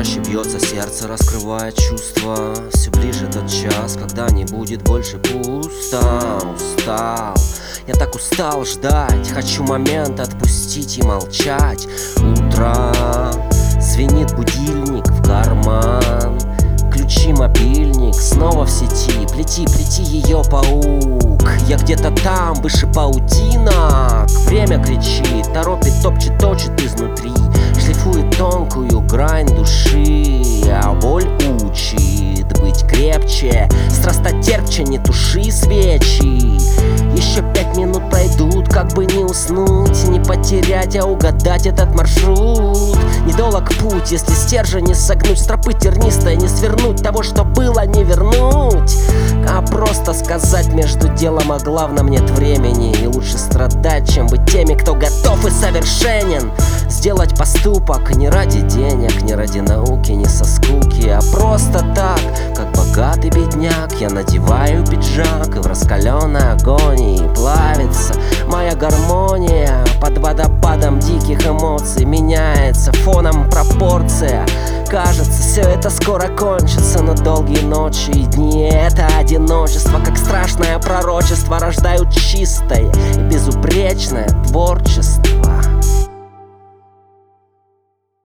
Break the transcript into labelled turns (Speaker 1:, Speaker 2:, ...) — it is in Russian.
Speaker 1: чаще бьется сердце, раскрывая чувства. Все ближе тот час, когда не будет больше пусто. Устал, я так устал ждать. Хочу момент отпустить и молчать. Утро, звенит будильник в карман. Включи мобильник, снова в сети. Плети, плети ее, паук. Я где-то там, выше паутинок. Время кричит, торопит, топчет, точит изнутри. Шлифует тонкую грань души. А боль учит быть крепче. Страстотерпче, не туши свечи. Еще 5 минут пройдут, как бы не уснуть, не потерять, а угадать этот маршрут. Недолг путь, если стержень не согнуть, с тропы тернистой не свернуть, того, что было, не вернуть. А просто сказать между делом о главном нет времени. И лучше страдать, чем быть теми, кто готов и совершенен. Сделать поступок не ради денег, не ради науки, не со скуки, а просто так, как богатый бедняк. Я надеваю пиджак, и в раскаленной агонии плавится моя гармония. Под водопадом диких эмоций меняется фоном пропорция. Кажется, все это скоро кончится, но долгие ночи и дни — это одиночество, как страшное пророчество, рождают чистое и безупречное творчество.